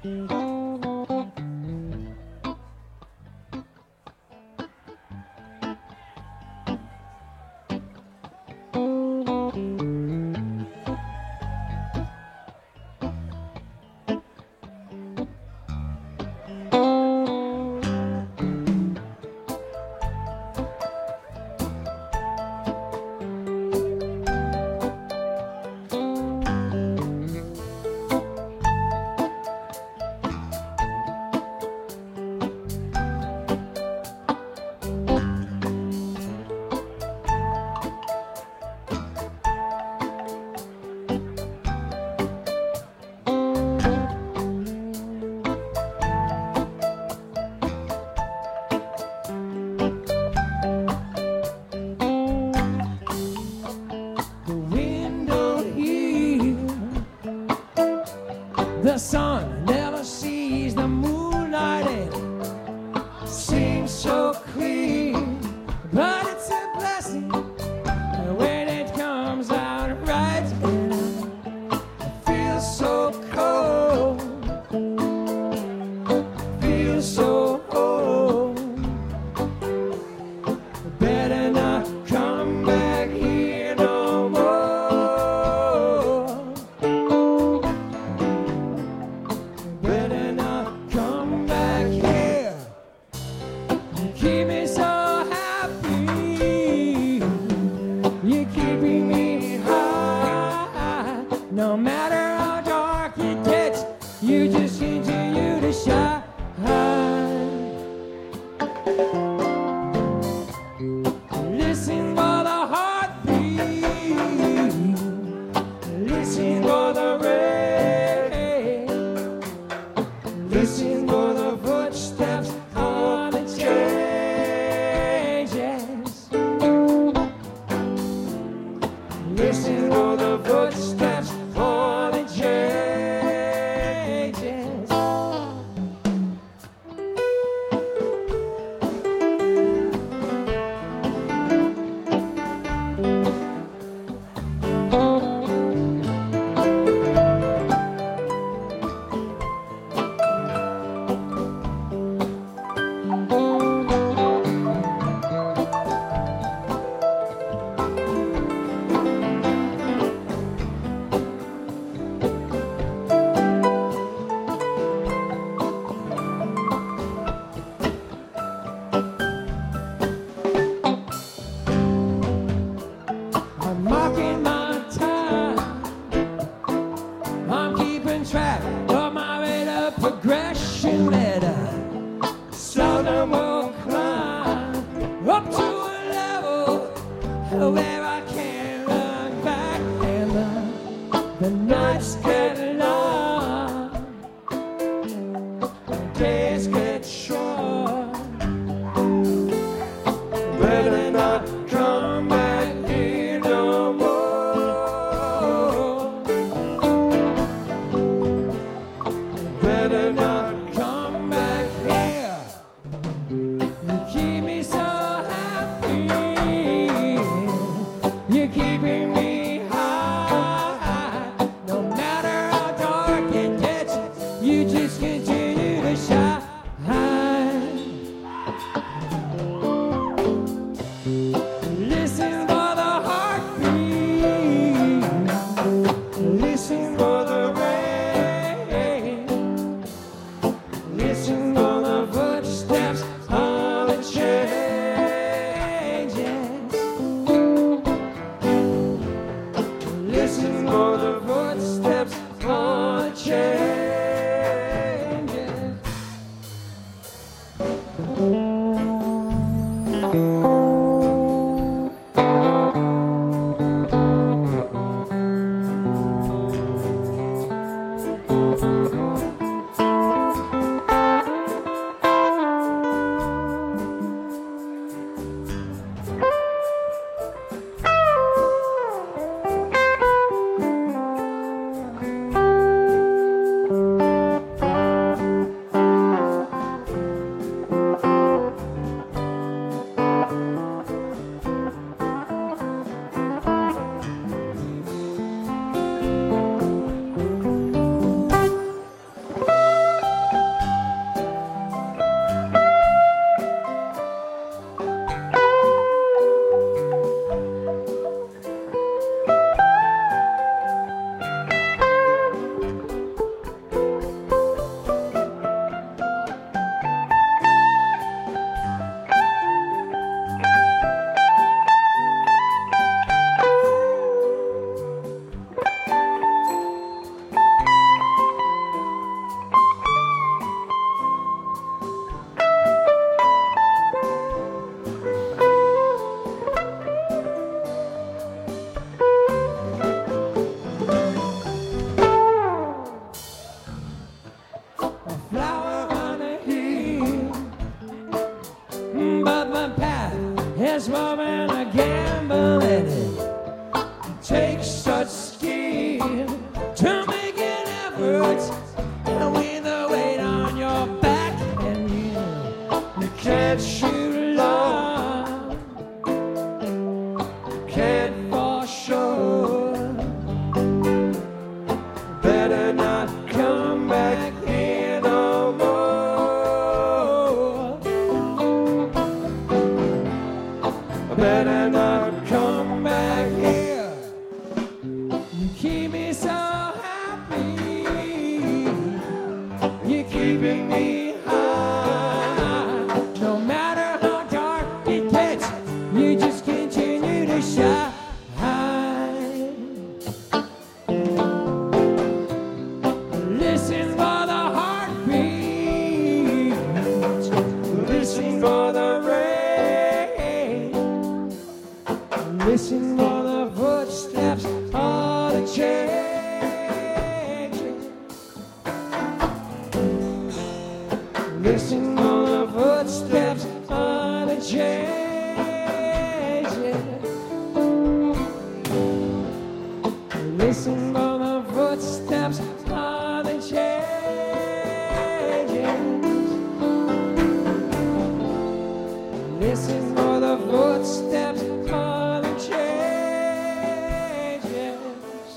The sun never sees the moonlight in it. Seems so clean, but it's a blessing when it comes out right. And I feel so cold, feel so old. Better not come back here no more. Better not come back here. You keep me so happy. You're keeping me high. No matter how dark it gets, you just continue to shine. Listen for the heartbeat. Listen for the rain. Listen for the footsteps on the changes. Listen for the footsteps on the changes. I'm marking my time. I'm keeping track of my rate of progression. Letter seldom will climb up to a level where I can't look back. And the nights get long, the days get short. Better not come back here no more. Better not come back here. You keep me so happy. let you lie. Can't for sure. Better not come back here no more. Better not come back here. You keep me so happy. You're keeping me high. No matter how dark it gets, you just continue to shine. Listen for the heartbeat. Listen for the rain. Listen for the footsteps of the change. Listen for the footsteps of the change. Listen for the footsteps of the change. Listen for the footsteps of the changes.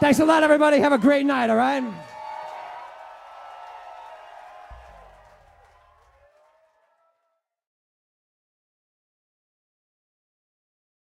Thanks a lot, everybody. Have a great night, all right?